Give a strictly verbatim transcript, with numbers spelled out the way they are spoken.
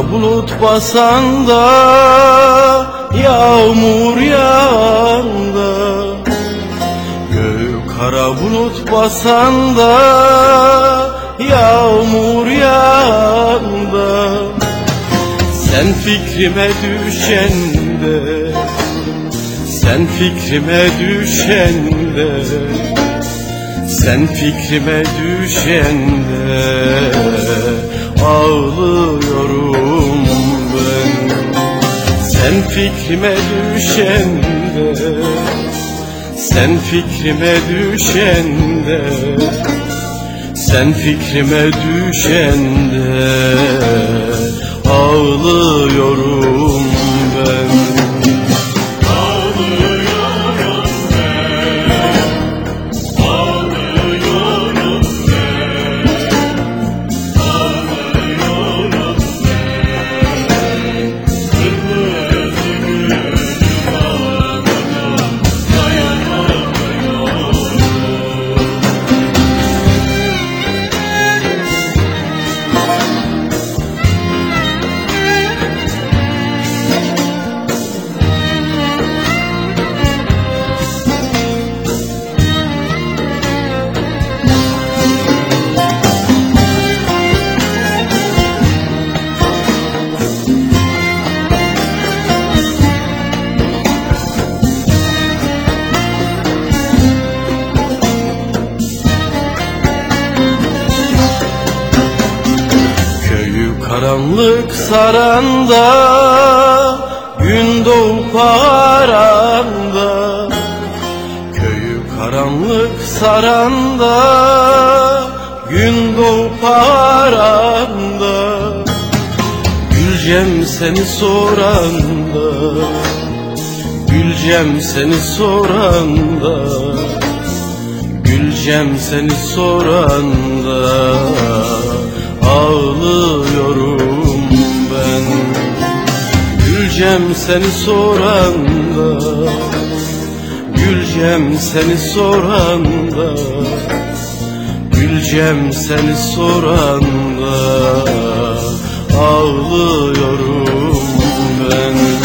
bulut basanda, yağmur yağanda. Gök kara bulut basanda, yağmur yağanda. Sen fikrime düşende, sen fikrime düşende, sen fikrime düşende ağlıyorum ben. Sen fikrime düşende, sen fikrime düşende, sen fikrime düşende ağlıyorum ben. Karanlık saranda, gün doğup ağaranda. Köyü karanlık saranda, gün doğup ağaranda. Gülcem seni soranda, Gülcem seni soranda, Gülcem seni soranda ağlıyorum ben. Gülcem seni soranda, Gülcem seni soranda, Gülcem seni soranda ağlıyorum ben.